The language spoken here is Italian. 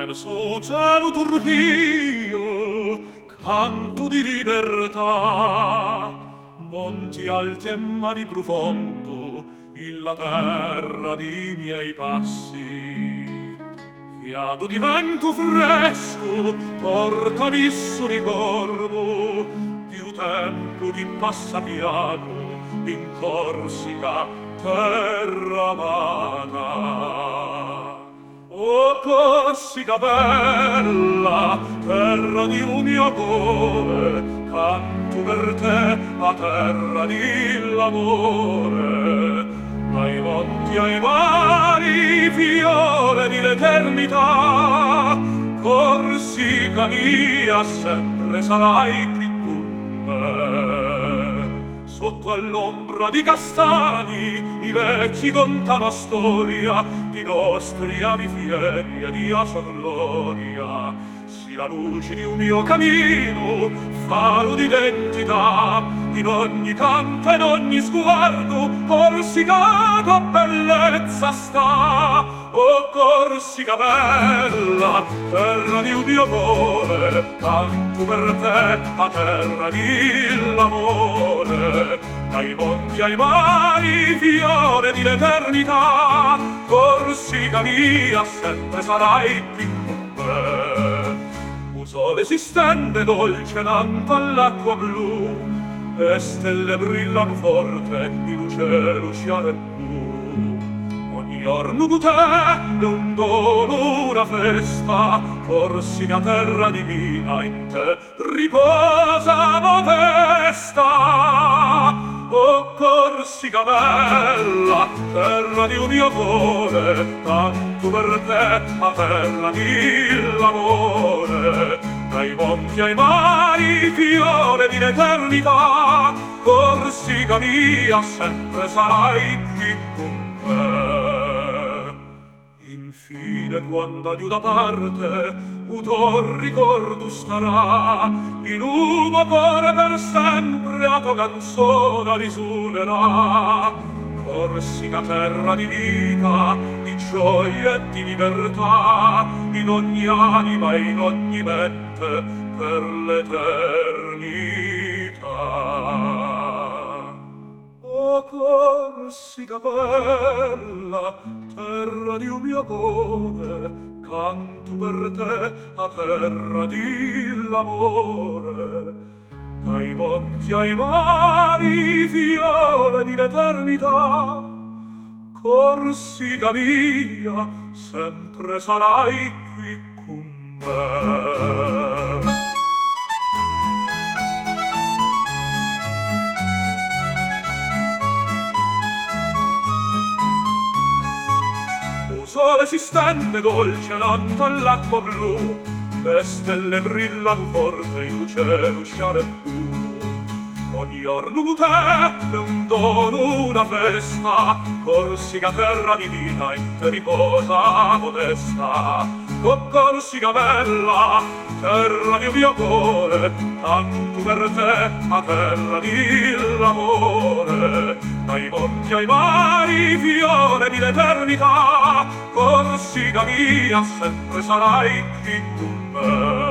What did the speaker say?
Verso cielo turbio, canto di libertà, monti alti e mari profondo, in la terra di miei passi. Fiato di vento fresco, portami sul ricordo, più tempo di passapiano, in Corsica, terra amata. O Corsica bella, terra di un mio amore, canto per te a terra di l'amore. Dai monti ai mari, fiore di l'eternità, Corsica mia, sempre sarai qui con me. Sotto all'ombra di castani, i vecchi contano storia di nostri avi fieri e di sua gloria. Si la luce di un mio cammino, faro d'identità, in ogni canto e in ogni sguardo, Corsica tua bellezza sta. O Corsica bella, terra di un mio amore, canto per te a terra di l'amore. Dai monti ai mari, fiore di l'eternità, Corsica mia, sempre sarai qui con me. Un sole si stende dolcenando all'acqua blu, e stelle brillano forte in un cielo chiaro e blu. Ogni giorno tu te è un dono, una festa, Corsica terra divina, in te riposa modesta. O Corsica bella, terra di un mio amore, canto per te a terra di l'amore. Dai monti ai mari, fiore di l'eternità, Corsica mia, sempre sarai qui con me. Infine quando di una parte un ricordo starà, in un cuore per sempre a tua canzone risuonerà. Corsica terra di vita, di gioia e di libertà, in ogni anima e in ogni mente per l'eternità. O Corsica bella, terra di un mio amore, canto per te a terra di l'amore. Dai monti ai mari, fiore di l'eternità, Corsica mia, sempre sarai qui con me. Sole si stende dolcenando all'acqua blu, le stelle brillano forte in un cielo chiaro e blu. Ogni giorno te è un dono, una festa, Corsica terra divina, in te riposa modesta. O Corsica bella, terra di un mio cuore, canto per te a terra di l'amore. Dai monti ai mari, fiore di l'eternità, Corsica mia, sempre sarai qui con me.